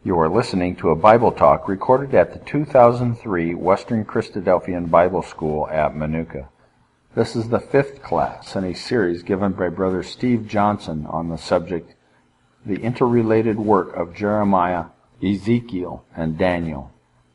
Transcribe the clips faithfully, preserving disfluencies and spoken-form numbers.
You are listening to a Bible talk recorded at the two thousand three Western Christadelphian Bible School at Manuka. This is the fifth class in a series given by Brother Steve Johnson on the subject, The Interrelated Work of Jeremiah, Ezekiel, and Daniel.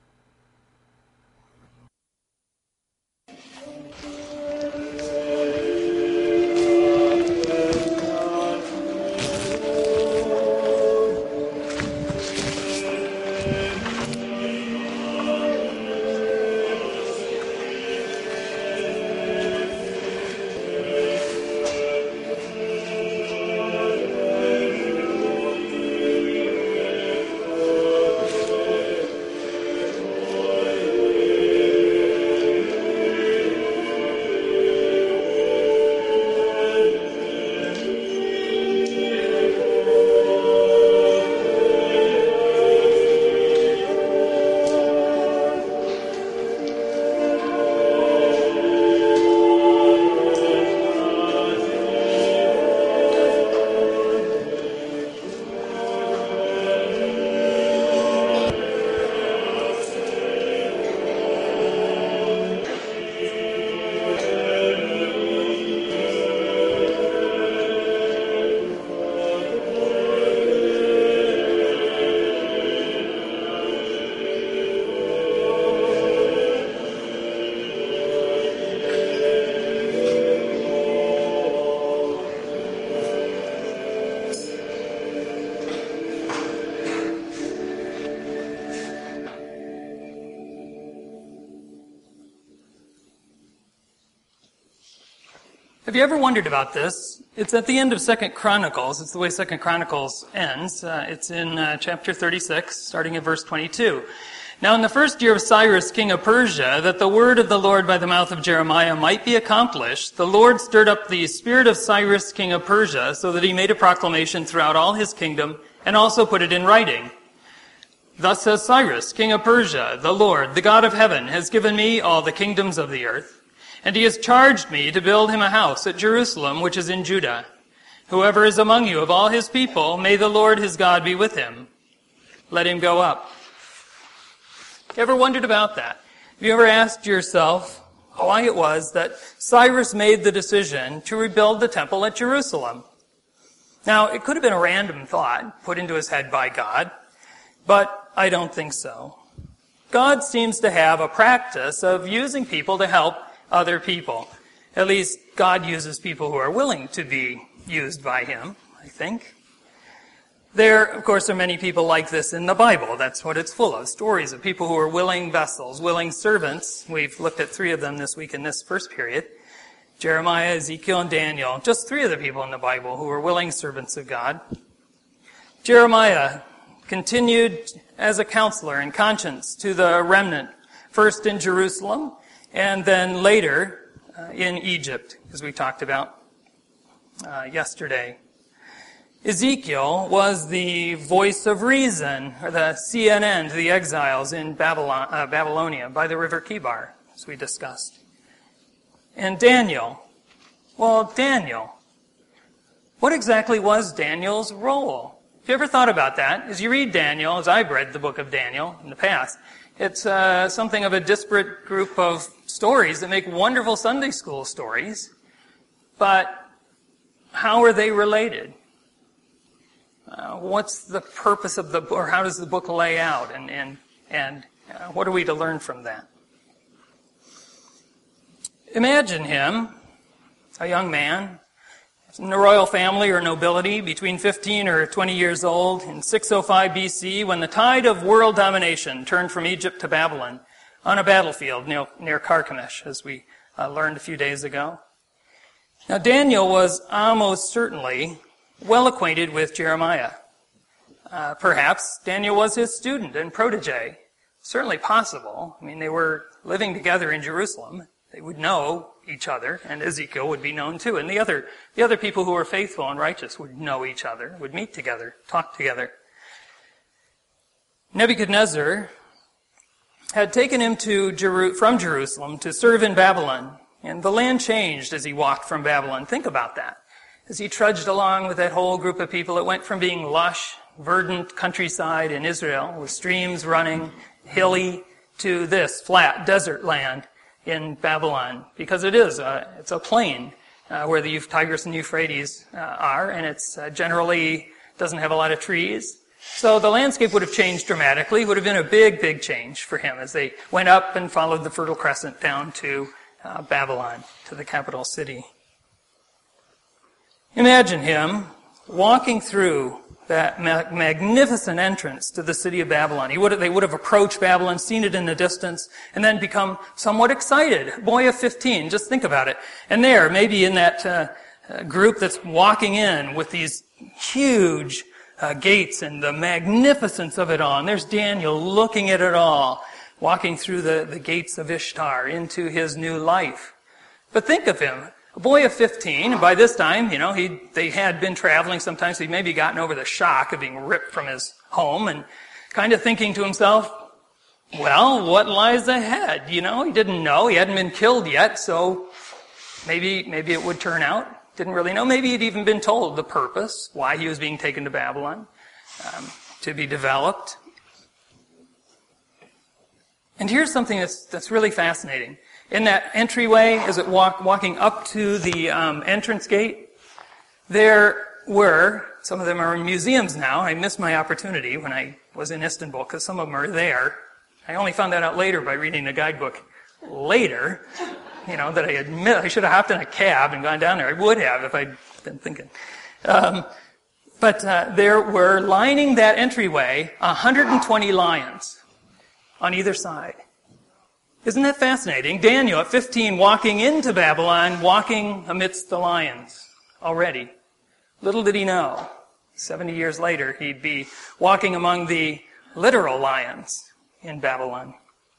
Have you ever wondered about this? It's at the end of Second Chronicles. It's the way Second Chronicles ends. Uh, it's in uh, chapter thirty-six, starting at verse twenty-two. Now in the first year of Cyrus, king of Persia, that the word of the Lord by the mouth of Jeremiah might be accomplished, the Lord stirred up the spirit of Cyrus, king of Persia, so that he made a proclamation throughout all his kingdom, and also put it in writing. Thus says Cyrus, king of Persia, the Lord, the God of heaven, has given me all the kingdoms of the earth. And he has charged me to build him a house at Jerusalem, which is in Judah. Whoever is among you of all his people, may the Lord his God be with him. Let him go up. You ever wondered about that? Have you ever asked yourself why it was that Cyrus made the decision to rebuild the temple at Jerusalem? Now, it could have been a random thought put into his head by God, but I don't think so. God seems to have a practice of using people to help other people. At least God uses people who are willing to be used by him, I think. There, of course, are many people like this in the Bible. That's what it's full of. Stories of people who are willing vessels, willing servants. We've looked at three of them this week in this first period. Jeremiah, Ezekiel, and Daniel. Just three of the people in the Bible who were willing servants of God. Jeremiah continued as a counselor in conscience to the remnant, first in Jerusalem, and then later uh, in Egypt, as we talked about uh, yesterday. Ezekiel was the voice of reason, or the C N N to the exiles in Babylon, uh, Babylonia by the river Kibar, as we discussed. And Daniel, well, Daniel, what exactly was Daniel's role? Have you ever thought about that? As you read Daniel, as I've read the book of Daniel in the past, it's uh, something of a disparate group of stories that make wonderful Sunday school stories. But how are they related? Uh, what's the purpose of the book, or how does the book lay out? And, and, and uh, what are we to learn from that? Imagine him, a young man, in the royal family or nobility, between fifteen or twenty years old, in six oh five B C, when the tide of world domination turned from Egypt to Babylon on a battlefield near, near Carchemish, as we uh, learned a few days ago. Now, Daniel was almost certainly well acquainted with Jeremiah. Uh, perhaps Daniel was his student and protege. Certainly possible. I mean, they were living together in Jerusalem. They would know each other, and Ezekiel would be known too. And the other, the other people who were faithful and righteous would know each other, would meet together, talk together. Nebuchadnezzar had taken him to Jeru- from Jerusalem to serve in Babylon. And the land changed as he walked from Babylon. Think about that. As he trudged along with that whole group of people, it went from being lush, verdant countryside in Israel with streams running, hilly, to this flat desert land in Babylon, because it is a, it's a plain uh, where the Tigris and Euphrates uh, are, and it's uh, generally doesn't have a lot of trees. So the landscape would have changed dramatically, would have been a big, big change for him as they went up and followed the Fertile Crescent down to uh, Babylon, to the capital city. Imagine him walking through that ma- magnificent entrance to the city of Babylon. He would have, they would have approached Babylon, seen it in the distance, and then become somewhat excited. A boy of fifteen, just think about it. And there, maybe in that uh, uh, group that's walking in with these huge uh, gates and the magnificence of it all. And there's Daniel looking at it all, walking through the, the gates of Ishtar into his new life. But think of him. A boy of fifteen, and by this time, you know, he they had been traveling sometimes, so he'd maybe gotten over the shock of being ripped from his home and kind of thinking to himself, well, what lies ahead? You know, he didn't know. He hadn't been killed yet, so maybe maybe it would turn out. Didn't really know. Maybe he'd even been told the purpose, why he was being taken to Babylon, um, to be developed. And here's something that's that's really fascinating. In that entryway, as it walk, walking up to the um, entrance gate, there were, some of them are in museums now. I missed my opportunity when I was in Istanbul because some of them are there. I only found that out later by reading the guidebook later. You know, that I admit I should have hopped in a cab and gone down there. I would have if I'd been thinking. Um, but uh, there were, lining that entryway, one hundred twenty lions on either side. Isn't that fascinating? Daniel, at fifteen, walking into Babylon, walking amidst the lions already. Little did he know, seventy years later, he'd be walking among the literal lions in Babylon.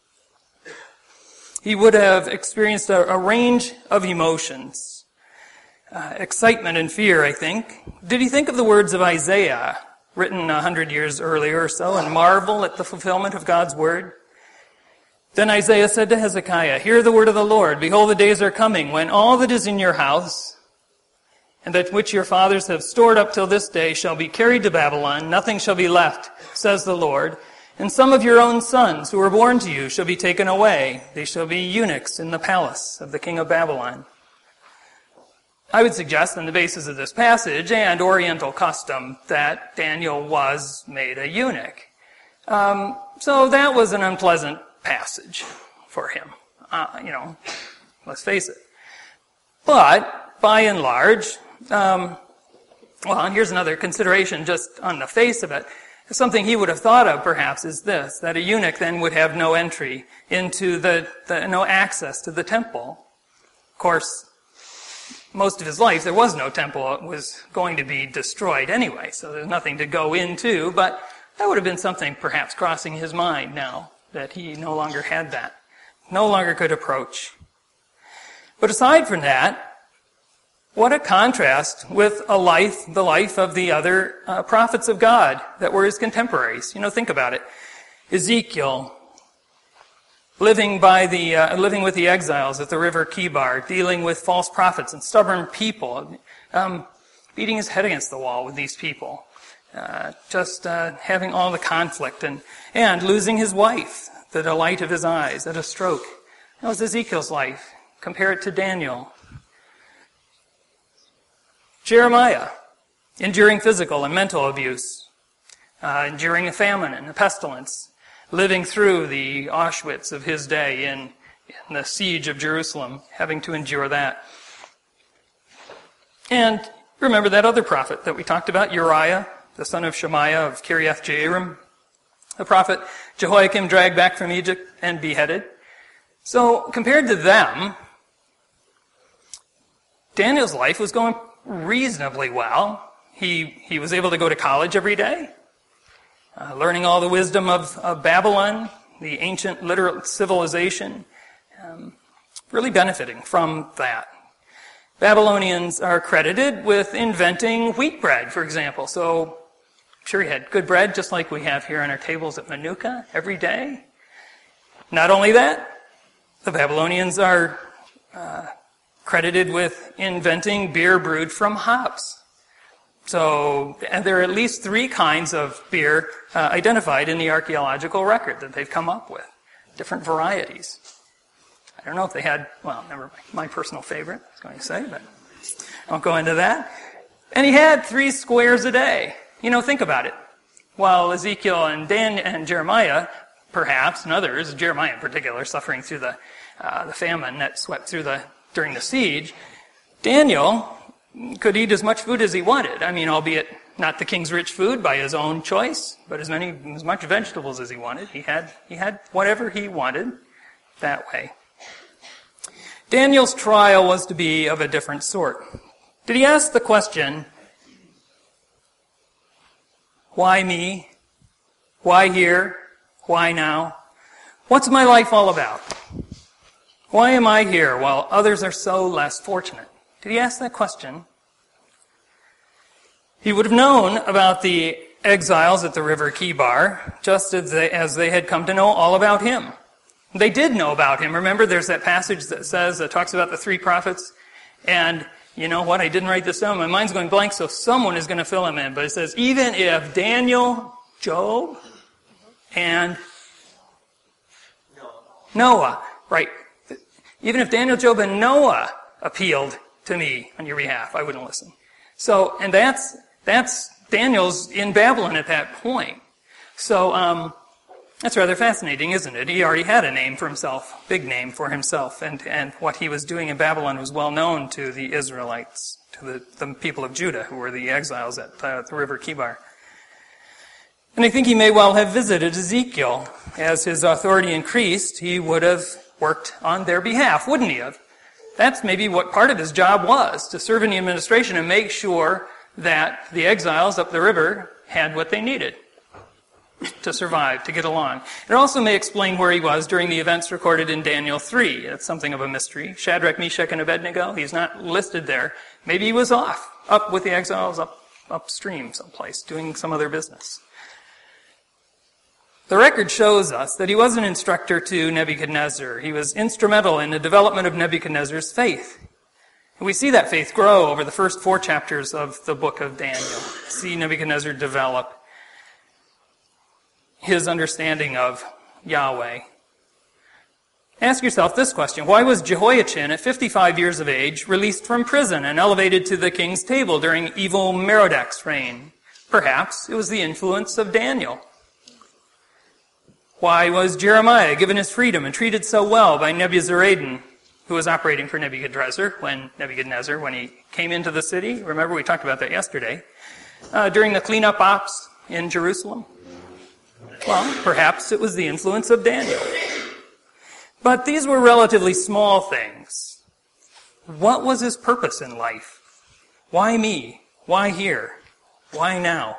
He would have experienced a, a range of emotions, uh, excitement and fear, I think. Did he think of the words of Isaiah, written a hundred years earlier or so, and marvel at the fulfillment of God's word? Then Isaiah said to Hezekiah, hear the word of the Lord. Behold, the days are coming when all that is in your house and that which your fathers have stored up till this day shall be carried to Babylon. Nothing shall be left, says the Lord. And some of your own sons who were born to you shall be taken away. They shall be eunuchs in the palace of the king of Babylon. I would suggest on the basis of this passage and Oriental custom that Daniel was made a eunuch. Um, so that was an unpleasant passage for him. Uh, you know, let's face it. But, by and large, um, well, and here's another consideration just on the face of it. Something he would have thought of, perhaps, is this, that a eunuch then would have no entry into the, the no access to the temple. Of course, most of his life, there was no temple. It was going to be destroyed anyway, so there's nothing to go into, but that would have been something perhaps crossing his mind now, that he no longer had that, no longer could approach. But aside from that, what a contrast with a life, the life of the other uh, prophets of God that were his contemporaries. You know, think about it. Ezekiel, living by the, uh, living with the exiles at the river Kibar, dealing with false prophets and stubborn people, um, beating his head against the wall with these people. Uh, just uh, having all the conflict and, and losing his wife, the delight of his eyes, at a stroke. That was Ezekiel's life. Compare it to Daniel. Jeremiah, enduring physical and mental abuse, uh, enduring a famine and a pestilence, living through the Auschwitz of his day in, in the siege of Jerusalem, having to endure that. And remember that other prophet that we talked about, Uriah, the son of Shemaiah of Kiriath Jearim, the prophet Jehoiakim dragged back from Egypt and beheaded. So compared to them, Daniel's life was going reasonably well. He he was able to go to college every day, uh, learning all the wisdom of, of Babylon, the ancient literal civilization, um, really benefiting from that. Babylonians are credited with inventing wheat bread, for example. So I'm sure he had good bread, just like we have here on our tables at Manuka every day. Not only that, the Babylonians are uh, credited with inventing beer brewed from hops. So, and there are at least three kinds of beer uh, identified in the archaeological record that they've come up with. Different varieties. I don't know if they had, well, never mind, my personal favorite, I was going to say, but I won't go into that. And he had three squares a day. You know, think about it. While Ezekiel and Dan and Jeremiah, perhaps, and others, Jeremiah in particular, suffering through the uh, the famine that swept through the during the siege, Daniel could eat as much food as he wanted. I mean, albeit not the king's rich food by his own choice, but as many as much vegetables as he wanted. He had he had whatever he wanted that way. Daniel's trial was to be of a different sort. Did he ask the question, why me? Why here? Why now? What's my life all about? Why am I here while others are so less fortunate? Did he ask that question? He would have known about the exiles at the river Kibar, just as they, as they had come to know all about him. They did know about him. Remember, there's that passage that says, that talks about the three prophets. And you know what? I didn't write this down. My mind's going blank, so someone is going to fill him in. But it says, even if Daniel, Job, and Noah, right. Even if Daniel, Job, and Noah appealed to me on your behalf, I wouldn't listen. So, and that's, that's, Daniel's in Babylon at that point. So, um, that's rather fascinating, isn't it? He already had a name for himself, big name for himself, and, and what he was doing in Babylon was well known to the Israelites, to the, the people of Judah, who were the exiles at uh, the river Kibar. And I think he may well have visited Ezekiel. As his authority increased, he would have worked on their behalf, wouldn't he have? That's maybe what part of his job was, to serve in the administration and make sure that the exiles up the river had what they needed to survive, to get along. It also may explain where he was during the events recorded in Daniel three. It's something of a mystery. Shadrach, Meshach, and Abednego, he's not listed there. Maybe he was off, up with the exiles, up upstream someplace, doing some other business. The record shows us that he was an instructor to Nebuchadnezzar. He was instrumental in the development of Nebuchadnezzar's faith. And we see that faith grow over the first four chapters of the book of Daniel. See Nebuchadnezzar develop his understanding of Yahweh. Ask yourself this question. Why was Jehoiachin, at fifty-five years of age, released from prison and elevated to the king's table during evil Merodach's reign? Perhaps it was the influence of Daniel. Why was Jeremiah given his freedom and treated so well by Nebuzaradan, who was operating for Nebuchadnezzar when Nebuchadnezzar, when he came into the city? Remember, we talked about that yesterday. Uh, during the cleanup ops in Jerusalem? Well, perhaps it was the influence of Daniel. But these were relatively small things. What was his purpose in life? Why me? Why here? Why now?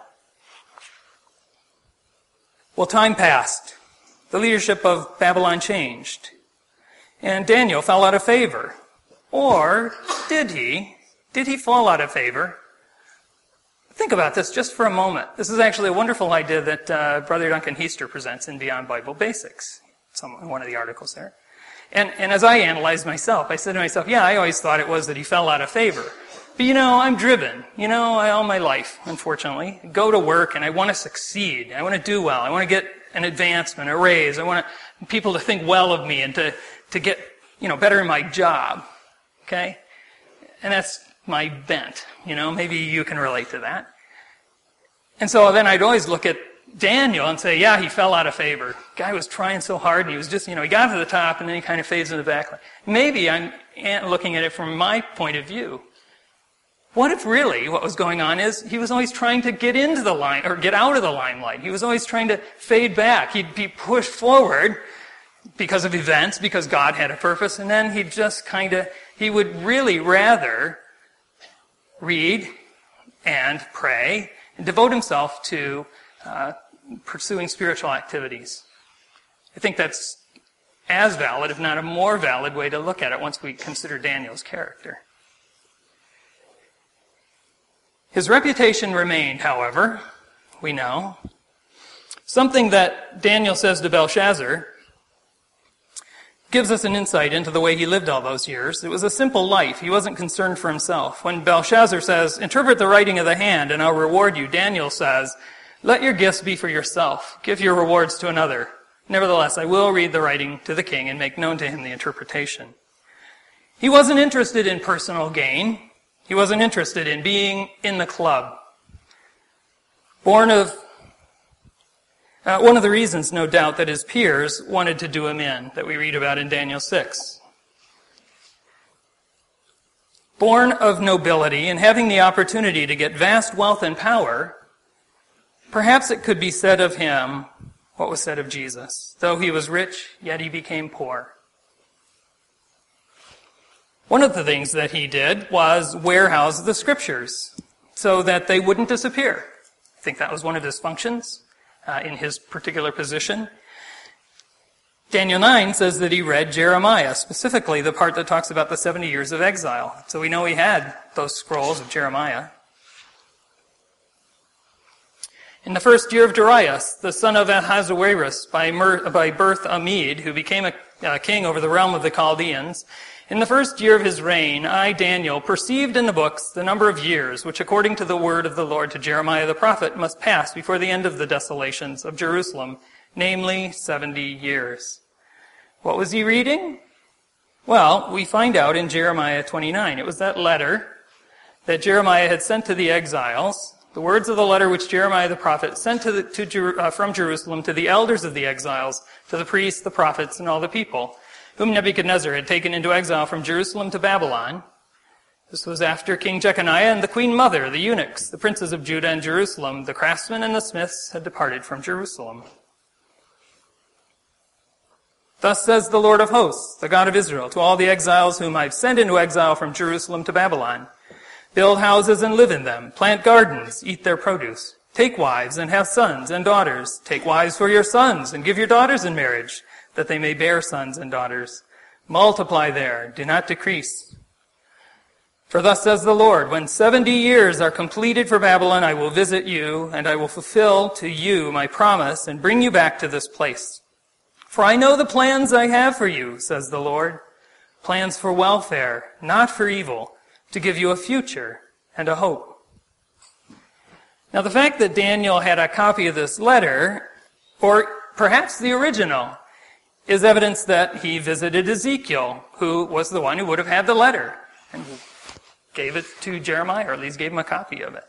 Well, time passed. The leadership of Babylon changed. And Daniel fell out of favor. Or did he? Did he fall out of favor? Think about this just for a moment. This is actually a wonderful idea that uh, Brother Duncan Heister presents in Beyond Bible Basics, some, one of the articles there. And, and as I analyzed myself, I said to myself, yeah, I always thought it was that he fell out of favor. But you know, I'm driven, you know, I, all my life, unfortunately. I go to work and I want to succeed. I want to do well. I want to get an advancement, a raise. I want to, people to think well of me and to, to get, you know, better in my job. Okay? And that's my bent. You know, maybe you can relate to that. And so then I'd always look at Daniel and say, yeah, he fell out of favor. Guy was trying so hard and he was just, you know, he got to the top and then he kind of fades in the back. Maybe I'm looking at it from my point of view. What if really what was going on is he was always trying to get into the line or get out of the limelight. He was always trying to fade back. He'd be pushed forward because of events, because God had a purpose, and then he'd just kind of, he would really rather read and pray and devote himself to uh, pursuing spiritual activities. I think that's as valid, if not a more valid way to look at it once we consider Daniel's character. His reputation remained, however, we know. Something that Daniel says to Belshazzar, gives us an insight into the way he lived all those years. It was a simple life. He wasn't concerned for himself. When Belshazzar says, interpret the writing of the hand and I'll reward you, Daniel says, let your gifts be for yourself. Give your rewards to another. Nevertheless, I will read the writing to the king and make known to him the interpretation. He wasn't interested in personal gain. He wasn't interested in being in the club. Born of Uh, one of the reasons, no doubt, that his peers wanted to do him in, that we read about in Daniel six. Born of nobility and having the opportunity to get vast wealth and power, perhaps it could be said of him what was said of Jesus. Though he was rich, yet he became poor. One of the things that he did was warehouse the scriptures so that they wouldn't disappear. I think that was one of his functions. Uh, in his particular position. Daniel nine says that he read Jeremiah, specifically the part that talks about the seventy years of exile. So we know he had those scrolls of Jeremiah. In the first year of Darius, the son of Ahasuerus, by, Mer- by birth a Mede, who became a uh, king over the realm of the Chaldeans, in the first year of his reign, I, Daniel, perceived in the books the number of years which, according to the word of the Lord to Jeremiah the prophet, must pass before the end of the desolations of Jerusalem, namely seventy years. What was he reading? Well, we find out in Jeremiah twenty-nine. It was that letter that Jeremiah had sent to the exiles, the words of the letter which Jeremiah the prophet sent to the, to, uh, from Jerusalem to the elders of the exiles, to the priests, the prophets, and all the people, whom Nebuchadnezzar had taken into exile from Jerusalem to Babylon. This was after King Jeconiah and the queen mother, the eunuchs, the princes of Judah and Jerusalem, the craftsmen and the smiths had departed from Jerusalem. Thus says the Lord of hosts, the God of Israel, to all the exiles whom I've sent into exile from Jerusalem to Babylon. Build houses and live in them. Plant gardens, eat their produce. Take wives and have sons and daughters. Take wives for your sons and give your daughters in marriage, that they may bear sons and daughters. Multiply there, do not decrease. For thus says the Lord, when seventy years are completed for Babylon, I will visit you, and I will fulfill to you my promise, and bring you back to this place. For I know the plans I have for you, says the Lord, plans for welfare, not for evil, to give you a future and a hope. Now the fact that Daniel had a copy of this letter, or perhaps the original, is evidence that he visited Ezekiel, who was the one who would have had the letter, and gave it to Jeremiah, or at least gave him a copy of it.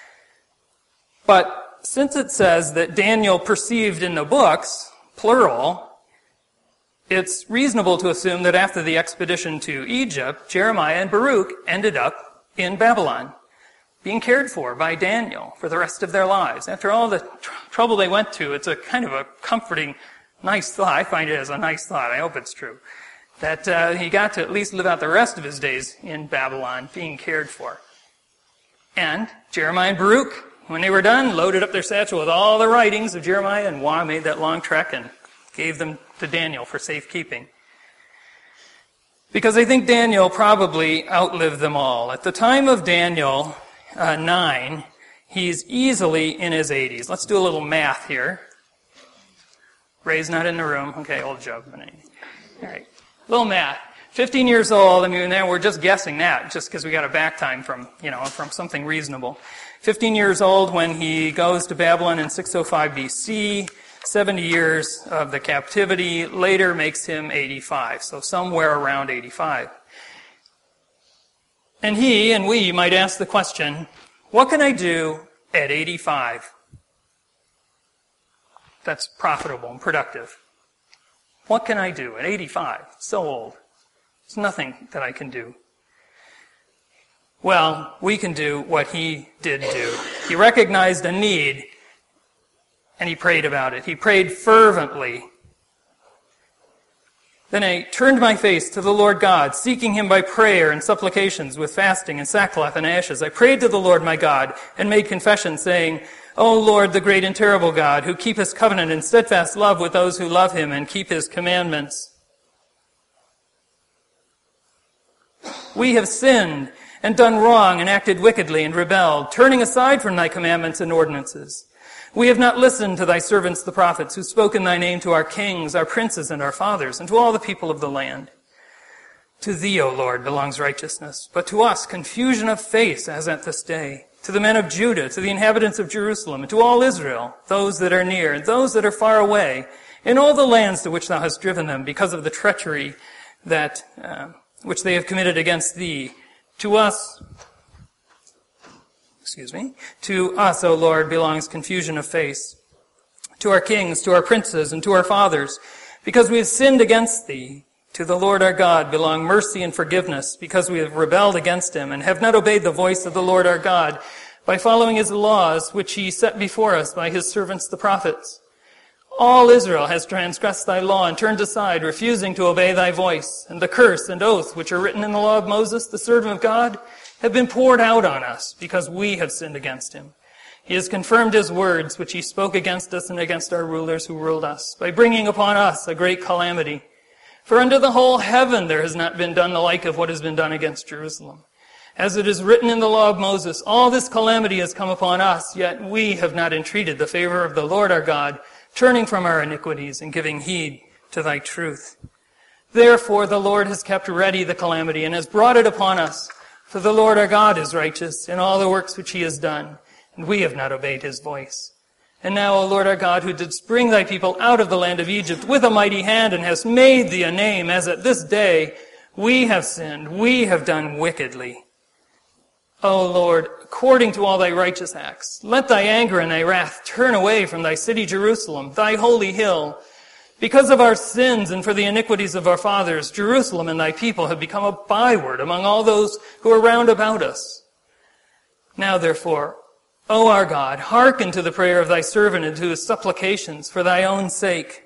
But since it says that Daniel perceived in the books, plural, it's reasonable to assume that after the expedition to Egypt, Jeremiah and Baruch ended up in Babylon, being cared for by Daniel for the rest of their lives. After all the tr- trouble they went to, it's a kind of a comforting, nice thought. I find it as a nice thought. I hope it's true. That uh, he got to at least live out the rest of his days in Babylon, being cared for. And Jeremiah and Baruch, when they were done, loaded up their satchel with all the writings of Jeremiah and wow, made that long trek and gave them to Daniel for safekeeping. Because I think Daniel probably outlived them all. At the time of Daniel uh, nine, he's easily in his eighties. Let's do a little math here. Ray's not in the room. Okay, old joke. All right. Little math. fifteen years old, I mean, we're just guessing that, just because we got a back time from, you know, from something reasonable. fifteen years old when he goes to Babylon in six oh five B C, seventy years of the captivity later makes him eighty-five, so somewhere around eighty-five. And he and we might ask the question, what can I do at eighty-five that's profitable and productive? What can I do at eighty-five? So old. There's nothing that I can do. Well, we can do what he did do. He recognized a need, and he prayed about it. He prayed fervently. Then I turned my face to the Lord God, seeking him by prayer and supplications with fasting and sackcloth and ashes. I prayed to the Lord my God and made confession, saying, O Lord, the great and terrible God, who keepest covenant and steadfast love with those who love him and keep his commandments. We have sinned and done wrong and acted wickedly and rebelled, turning aside from thy commandments and ordinances. We have not listened to thy servants the prophets, who spoke in thy name to our kings, our princes, and our fathers, and to all the people of the land. To thee, O Lord, belongs righteousness, but to us confusion of face as at this day. To the men of Judah, to the inhabitants of Jerusalem, and to all Israel, those that are near, and those that are far away, in all the lands to which thou hast driven them, because of the treachery that uh, which they have committed against thee. To us, excuse me, to us, O Lord, belongs confusion of face. To our kings, to our princes, and to our fathers, because we have sinned against thee. To the Lord our God belong mercy and forgiveness, because we have rebelled against him, and have not obeyed the voice of the Lord our God, by following his laws, which he set before us by his servants the prophets. All Israel has transgressed thy law and turned aside, refusing to obey thy voice. And the curse and oath which are written in the law of Moses, the servant of God, have been poured out on us, because we have sinned against him. He has confirmed his words, which he spoke against us and against our rulers who ruled us, by bringing upon us a great calamity. For under the whole heaven there has not been done the like of what has been done against Jerusalem. As it is written in the law of Moses, all this calamity has come upon us, yet we have not entreated the favor of the Lord our God, turning from our iniquities and giving heed to thy truth. Therefore the Lord has kept ready the calamity and has brought it upon us. For the Lord our God is righteous in all the works which he has done, and we have not obeyed his voice. And now, O Lord our God, who didst bring thy people out of the land of Egypt with a mighty hand, and hast made thee a name, as at this day, we have sinned, we have done wickedly. O Lord, according to all thy righteous acts, let thy anger and thy wrath turn away from thy city Jerusalem, thy holy hill. Because of our sins and for the iniquities of our fathers, Jerusalem and thy people have become a byword among all those who are round about us. Now therefore, O our God, hearken to the prayer of thy servant and to his supplications for thy own sake.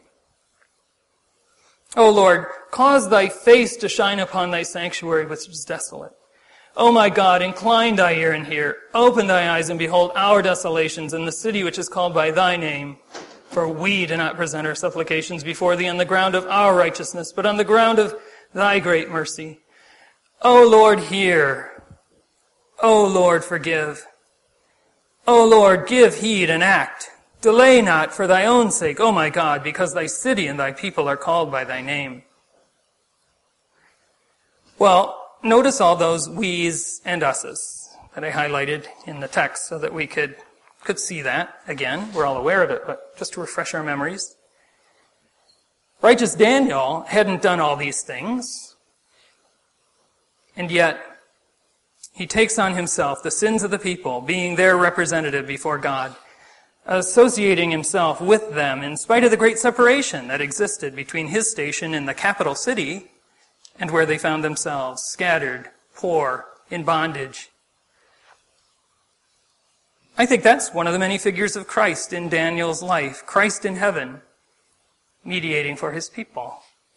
O Lord, cause thy face to shine upon thy sanctuary which is desolate. O my God, incline thy ear and hear. Open thy eyes and behold our desolations in the city which is called by thy name. For we do not present our supplications before thee on the ground of our righteousness, but on the ground of thy great mercy. O Lord, hear. O Lord, forgive. O Lord, give heed and act. Delay not for thy own sake, O my God, because thy city and thy people are called by thy name. Well, notice all those we's and us's that I highlighted in the text so that we could, could see that. Again, we're all aware of it, but just to refresh our memories. Righteous Daniel hadn't done all these things, and yet he takes on himself the sins of the people, being their representative before God, associating himself with them in spite of the great separation that existed between his station in the capital city and where they found themselves, scattered, poor, in bondage. I think that's one of the many figures of Christ in Daniel's life, Christ in heaven, mediating for his people.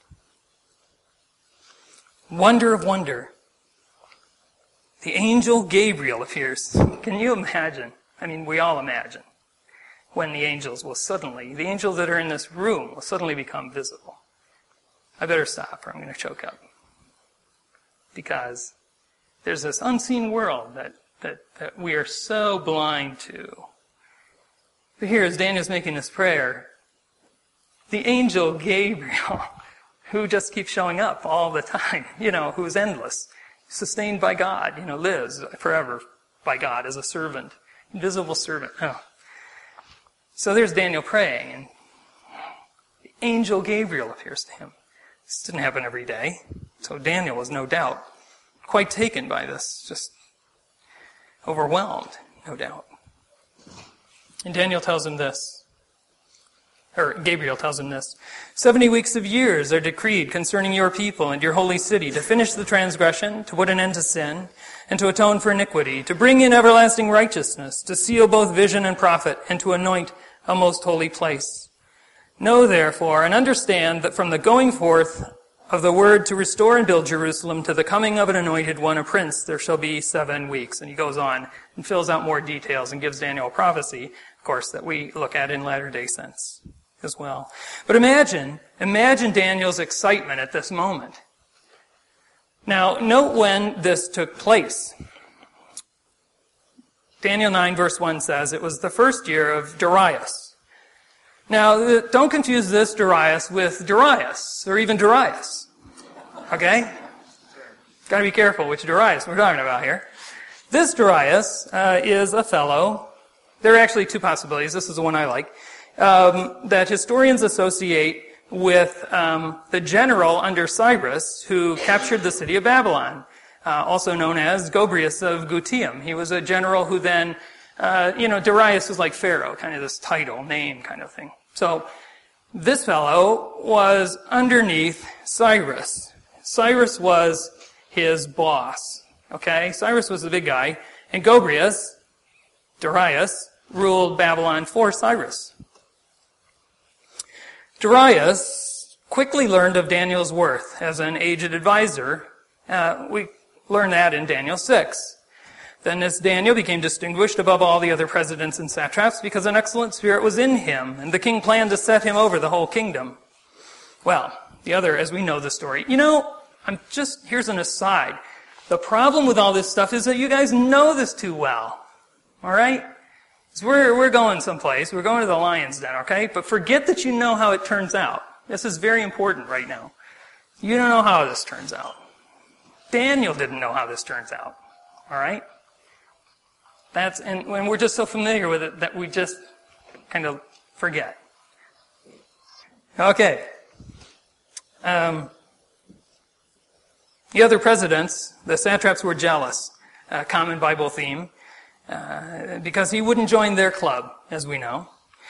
Wonder of wonder. The angel Gabriel appears. Can you imagine? I mean, we all imagine when the angels will suddenly, the angels that are in this room will suddenly become visible. I better stop or I'm going to choke up. Because there's this unseen world that, that, that we are so blind to. But here, as Daniel's making this prayer, the angel Gabriel, who just keeps showing up all the time, you know, who's endless, sustained by God, you know, lives forever by God as a servant, invisible servant. Oh. So there's Daniel praying, and the angel Gabriel appears to him. This didn't happen every day, so Daniel was no doubt quite taken by this, just overwhelmed, no doubt. And Daniel tells him this, or Gabriel tells him this, Seventy weeks of years are decreed concerning your people and your holy city to finish the transgression, to put an end to sin, and to atone for iniquity, to bring in everlasting righteousness, to seal both vision and prophet, and to anoint a most holy place. Know therefore and understand that from the going forth of the word to restore and build Jerusalem to the coming of an anointed one, a prince, there shall be seven weeks. And he goes on and fills out more details and gives Daniel a prophecy, of course, that we look at in latter-day sense as well. But imagine, imagine Daniel's excitement at this moment. Now, note when this took place. Daniel nine verse one says it was the first year of Darius. Now, don't confuse this Darius with Darius, or even Darius. Okay? Got to be careful which Darius we're talking about here. This Darius uh, is a fellow. There are actually two possibilities. This is the one I like. Um, that historians associate with um, the general under Cyrus who captured the city of Babylon, uh, also known as Gobryas of Gutium. He was a general who then, uh, you know, Darius is like Pharaoh, kind of this title, name kind of thing. So this fellow was underneath Cyrus. Cyrus was his boss. Okay? Cyrus was the big guy, and Gobryas, Darius, ruled Babylon for Cyrus. Darius quickly learned of Daniel's worth as an aged advisor. Uh, we learn that in Daniel six. Then this Daniel became distinguished above all the other presidents and satraps because an excellent spirit was in him, and the king planned to set him over the whole kingdom. Well, the other, as we know the story. You know, I'm just, here's an aside. The problem with all this stuff is that you guys know this too well. All right? So we're, we're going someplace. We're going to the lion's den, okay? But forget that you know how it turns out. This is very important right now. You don't know how this turns out. Daniel didn't know how this turns out. All right? That's, and when we're just so familiar with it that we just kind of forget. Okay. Um, the other presidents, the satraps, were jealous. A common Bible theme. Uh, because he wouldn't join their club, as we know.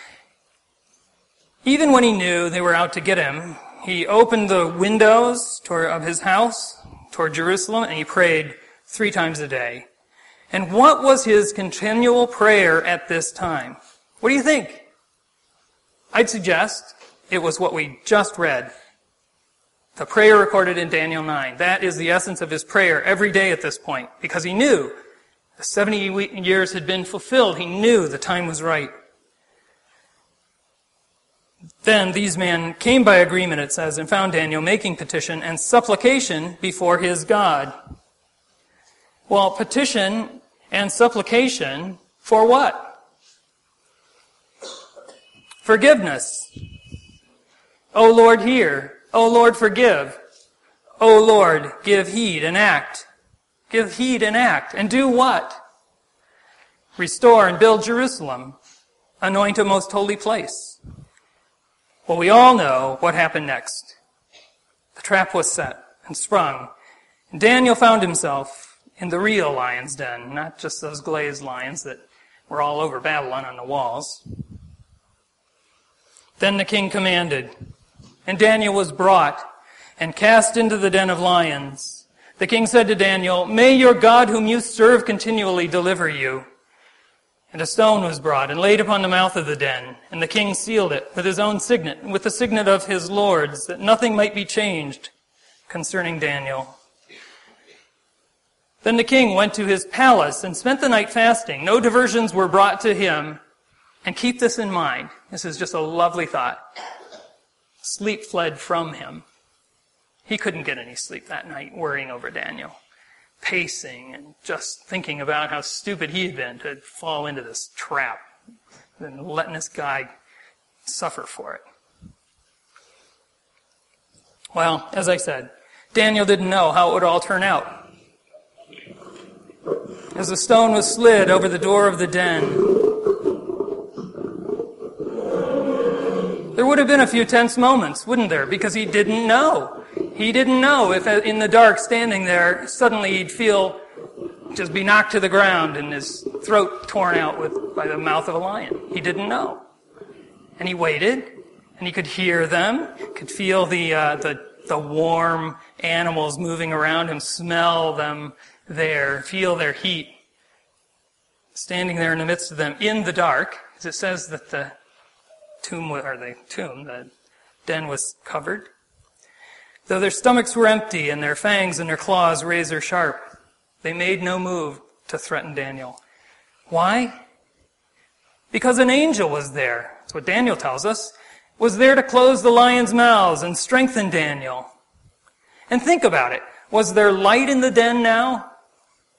Even when he knew they were out to get him, he opened the windows toward, of his house toward Jerusalem, and he prayed three times a day. And what was his continual prayer at this time? What do you think? I'd suggest it was what we just read. The prayer recorded in Daniel nine. That is the essence of his prayer every day at this point, because he knew the seventy years had been fulfilled. He knew the time was right. Then these men came by agreement, it says, and found Daniel making petition and supplication before his God. Well, petition and supplication for what? Forgiveness. O Lord, hear. O Lord, forgive. O Lord, give heed and act. Give heed and act. And do what? Restore and build Jerusalem. Anoint a most holy place. Well, we all know what happened next. The trap was set and sprung. And Daniel found himself in the real lion's den, not just those glazed lions that were all over Babylon on the walls. Then the king commanded, and Daniel was brought and cast into the den of lions. The king said to Daniel, "May your God whom you serve continually deliver you." And a stone was brought and laid upon the mouth of the den, and the king sealed it with his own signet, and with the signet of his lords, that nothing might be changed concerning Daniel. Then the king went to his palace and spent the night fasting. No diversions were brought to him. And keep this in mind. This is just a lovely thought. Sleep fled from him. He couldn't get any sleep that night, worrying over Daniel, pacing and just thinking about how stupid he had been to fall into this trap and letting this guy suffer for it. Well, as I said, Daniel didn't know how it would all turn out. As the stone was slid over the door of the den, there would have been a few tense moments, wouldn't there? Because he didn't know. He didn't know if in the dark, standing there, suddenly he'd feel just be knocked to the ground and his throat torn out with by the mouth of a lion. He didn't know. And he waited, and he could hear them, could feel the uh, the, the warm animals moving around him, smell them there, feel their heat. Standing there in the midst of them in the dark, as it says that the tomb, or the tomb, the den was covered. Though their stomachs were empty and their fangs and their claws razor sharp, they made no move to threaten Daniel. Why? Because an angel was there. That's what Daniel tells us. Was there to close the lions' mouths and strengthen Daniel. And think about it. Was there light in the den now?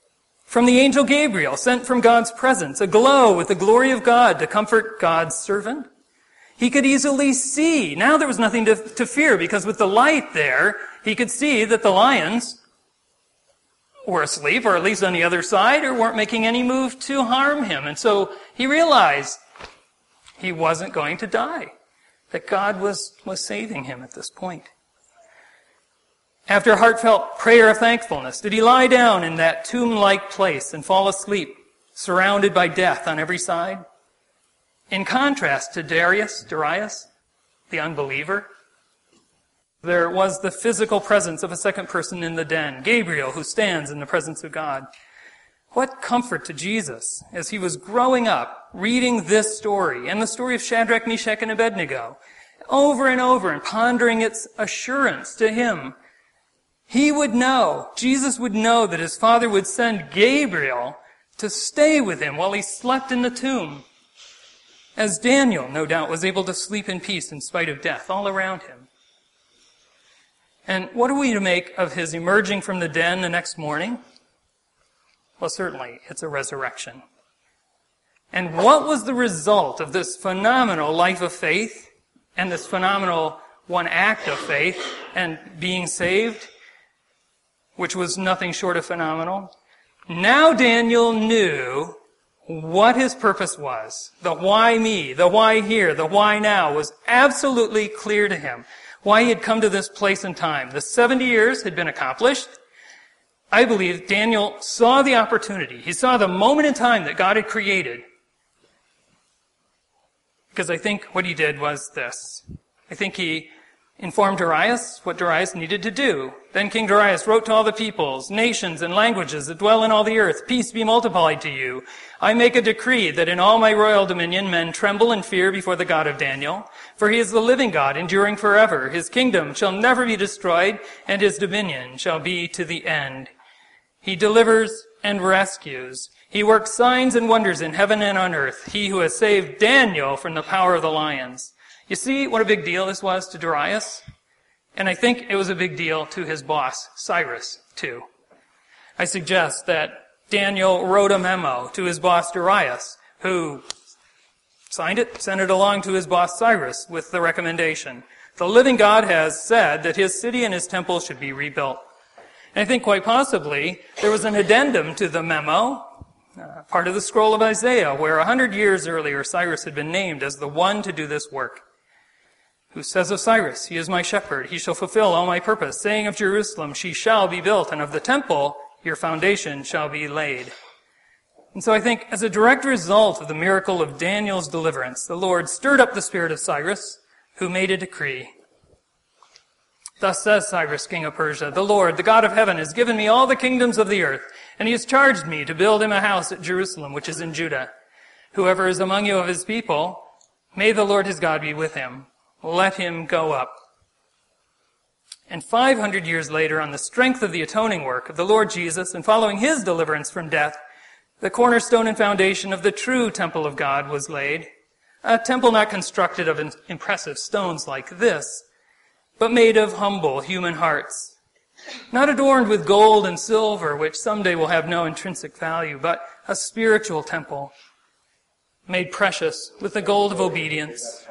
from the angel Gabriel, sent from God's presence, aglow with the glory of God to comfort God's servant. He could easily see. Now there was nothing to, to fear, because with the light there, he could see that the lions were asleep, or at least on the other side, or weren't making any move to harm him. And so he realized he wasn't going to die, that God was, was saving him at this point. After a heartfelt prayer of thankfulness, did he lie down in that tomb-like place and fall asleep, surrounded by death on every side? In contrast to Darius, Darius, the unbeliever, there was the physical presence of a second person in the den, Gabriel, who stands in the presence of God. What comfort to Jesus as he was growing up, reading this story and the story of Shadrach, Meshach, and Abednego, over and over and pondering its assurance to him. He would know, Jesus would know that his Father would send Gabriel to stay with him while he slept in the tomb, as Daniel, no doubt, was able to sleep in peace in spite of death all around him. And what are we to make of his emerging from the den the next morning? Well, certainly, it's a resurrection. And what was the result of this phenomenal life of faith and this phenomenal one act of faith and being saved, which was nothing short of phenomenal? Now Daniel knew what his purpose was. The why me, the why here, the why now was absolutely clear to him. Why he had come to this place and time. The seventy years had been accomplished. I believe Daniel saw the opportunity. He saw the moment in time that God had created. Because I think what he did was this. I think he informed Darius what Darius needed to do. Then King Darius wrote to all the peoples, nations, and languages that dwell in all the earth, peace be multiplied to you. I make a decree that in all my royal dominion men tremble and fear before the God of Daniel. For he is the living God, enduring forever. His kingdom shall never be destroyed, and his dominion shall be to the end. He delivers and rescues. He works signs and wonders in heaven and on earth. He who has saved Daniel from the power of the lions. You see what a big deal this was to Darius? And I think it was a big deal to his boss, Cyrus, too. I suggest that Daniel wrote a memo to his boss, Darius, who signed it, sent it along to his boss, Cyrus, with the recommendation. The living God has said that his city and his temple should be rebuilt. And I think quite possibly there was an addendum to the memo, uh, part of the scroll of Isaiah, where a hundred years earlier Cyrus had been named as the one to do this work. Who says of Cyrus, he is my shepherd, he shall fulfill all my purpose, saying of Jerusalem, she shall be built, and of the temple, your foundation shall be laid. And so I think as a direct result of the miracle of Daniel's deliverance, the Lord stirred up the spirit of Cyrus, who made a decree. Thus says Cyrus, king of Persia, the Lord, the God of heaven, has given me all the kingdoms of the earth, and he has charged me to build him a house at Jerusalem, which is in Judah. Whoever is among you of his people, may the Lord his God be with him. Let him go up. And five hundred years later, on the strength of the atoning work of the Lord Jesus and following his deliverance from death, the cornerstone and foundation of the true temple of God was laid. A temple not constructed of impressive stones like this, but made of humble human hearts. Not adorned with gold and silver, which someday will have no intrinsic value, but a spiritual temple made precious with the gold of obedience.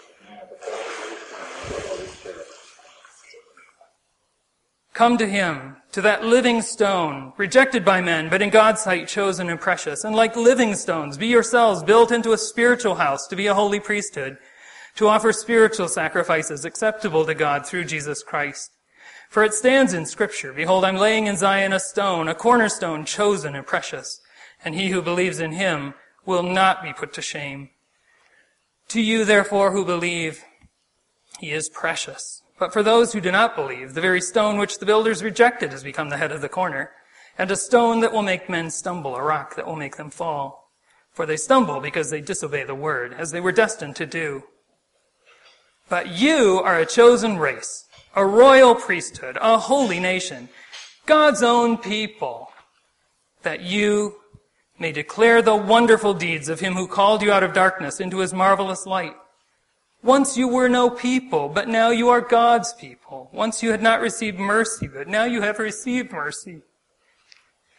Come to him, to that living stone, rejected by men, but in God's sight chosen and precious. And like living stones, be yourselves built into a spiritual house to be a holy priesthood, to offer spiritual sacrifices acceptable to God through Jesus Christ. For it stands in Scripture, behold, I'm laying in Zion a stone, a cornerstone chosen and precious, and he who believes in him will not be put to shame. To you, therefore, who believe, he is precious. But for those who do not believe, the very stone which the builders rejected has become the head of the corner, and a stone that will make men stumble, a rock that will make them fall. For they stumble because they disobey the word, as they were destined to do. But you are a chosen race, a royal priesthood, a holy nation, God's own people, that you may declare the wonderful deeds of him who called you out of darkness into his marvelous light. Once you were no people, but now you are God's people. Once you had not received mercy, but now you have received mercy.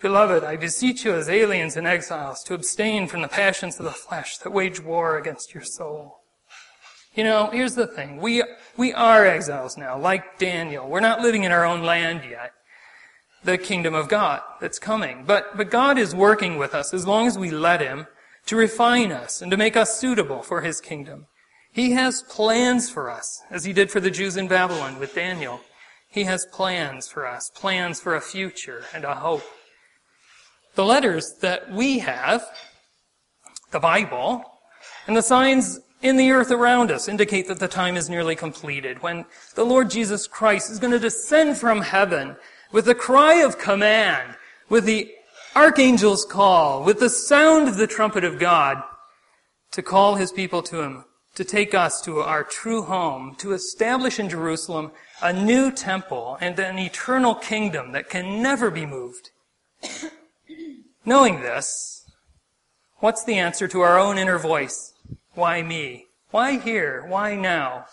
Beloved, I beseech you as aliens and exiles to abstain from the passions of the flesh that wage war against your soul. You know, here's the thing. We, we are exiles now, like Daniel. We're not living in our own land yet. The kingdom of God that's coming. But, but God is working with us as long as we let Him to refine us and to make us suitable for His kingdom. He has plans for us, as He did for the Jews in Babylon with Daniel. He has plans for us, plans for a future and a hope. The letters that we have, the Bible, and the signs in the earth around us indicate that the time is nearly completed, when the Lord Jesus Christ is going to descend from heaven with the cry of command, with the archangel's call, with the sound of the trumpet of God, to call His people to Him, to take us to our true home, to establish in Jerusalem a new temple and an eternal kingdom that can never be moved. Knowing this, what's the answer to our own inner voice? Why me? Why here? Why now?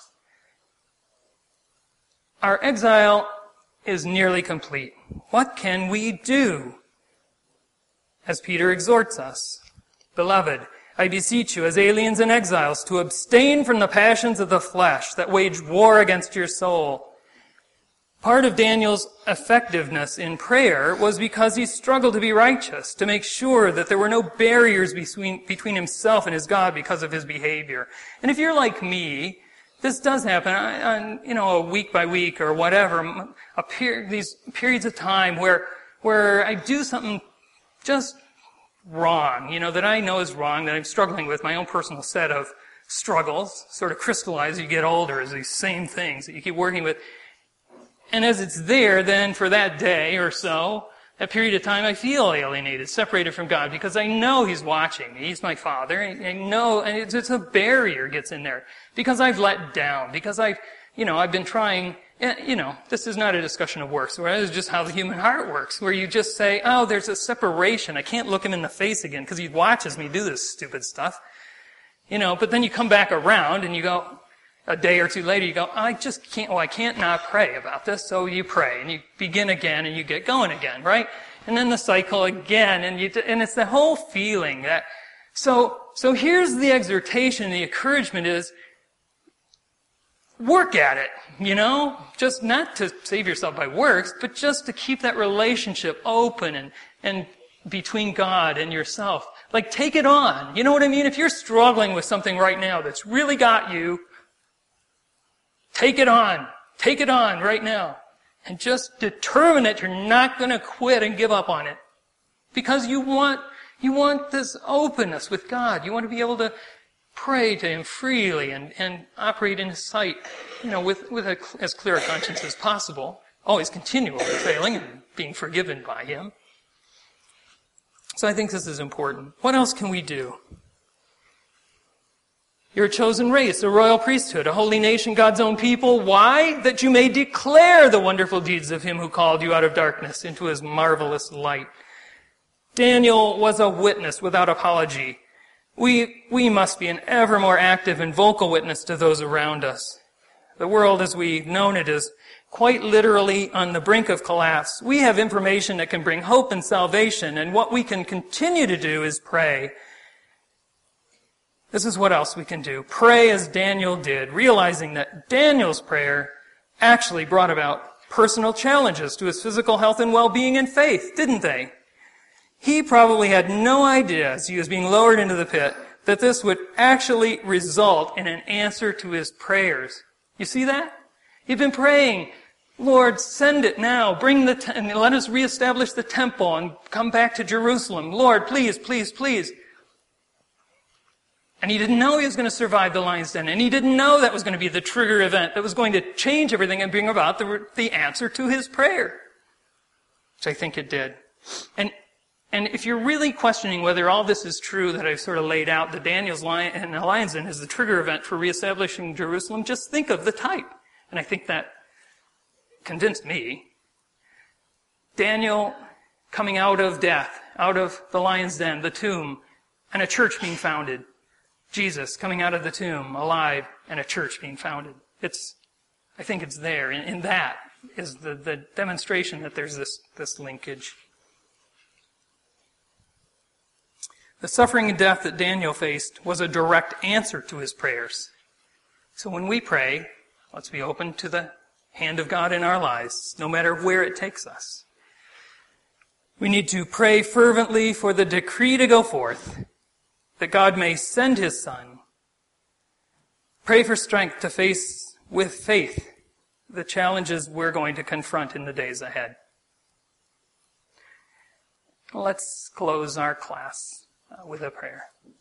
Our exile is nearly complete. What can we do? As Peter exhorts us, Beloved, I beseech you as aliens and exiles to abstain from the passions of the flesh that wage war against your soul. Part of Daniel's effectiveness in prayer was because he struggled to be righteous, to make sure that there were no barriers between, between himself and his God because of his behavior. And if you're like me, this does happen on, you know, a week by week or whatever, a per- these periods of time where, where I do something just wrong, you know, that I know is wrong, that I'm struggling with, my own personal set of struggles, sort of crystallize as you get older as these same things that you keep working with. And as it's there, then for that day or so, that period of time, I feel alienated, separated from God, because I know He's watching me. He's my Father. And I know, and it's, it's a barrier gets in there. Because I've let down. Because I've, you know, I've been trying, you know, this is not a discussion of works. This is just how the human heart works, where you just say, oh, there's a separation. I can't look Him in the face again, because He watches me do this stupid stuff. You know, but then you come back around and you go, a day or two later, you go, I just can't, well, I can't not pray about this, so you pray, and you begin again, and you get going again, right? And then the cycle again, and you, and it's the whole feeling that, so, so here's the exhortation, the encouragement is, work at it, you know? Just not to save yourself by works, but just to keep that relationship open and, and between God and yourself. Like, take it on. You know what I mean? If you're struggling with something right now that's really got you, take it on. Take it on right now. And just determine that you're not going to quit and give up on it. Because you want, you want this openness with God. You want to be able to pray to Him freely and, and operate in His sight, you know, with, with a, as clear a conscience as possible. Always continually failing and being forgiven by Him. So I think this is important. What else can we do? You're a chosen race, a royal priesthood, a holy nation, God's own people. Why? That you may declare the wonderful deeds of Him who called you out of darkness into His marvelous light. Daniel was a witness without apology. We, we must be an ever more active and vocal witness to those around us. The world as we've known it is quite literally on the brink of collapse. We have information that can bring hope and salvation, and what we can continue to do is pray. This is what else we can do. Pray as Daniel did, realizing that Daniel's prayer actually brought about personal challenges to his physical health and well-being and faith, didn't they? He probably had no idea, as he was being lowered into the pit, that this would actually result in an answer to his prayers. You see that? He'd been praying, Lord, send it now. Bring the te- and let us reestablish the temple and come back to Jerusalem. Lord, please, please, please. And he didn't know he was going to survive the lion's den. And he didn't know that was going to be the trigger event that was going to change everything and bring about the, the answer to his prayer. Which I think it did. And and if you're really questioning whether all this is true that I've sort of laid out, the Daniel's lion and the lion's den is the trigger event for reestablishing Jerusalem, just think of the type. And I think that convinced me. Daniel coming out of death, out of the lion's den, the tomb, and a church being founded. Jesus coming out of the tomb, alive, and a church being founded. It's, I think it's there. In, in that is the, the demonstration that there's this, this linkage. The suffering and death that Daniel faced was a direct answer to his prayers. So when we pray, let's be open to the hand of God in our lives, no matter where it takes us. We need to pray fervently for the decree to go forth, that God may send his Son. Pray for strength to face with faith the challenges we're going to confront in the days ahead. Let's close our class with a prayer.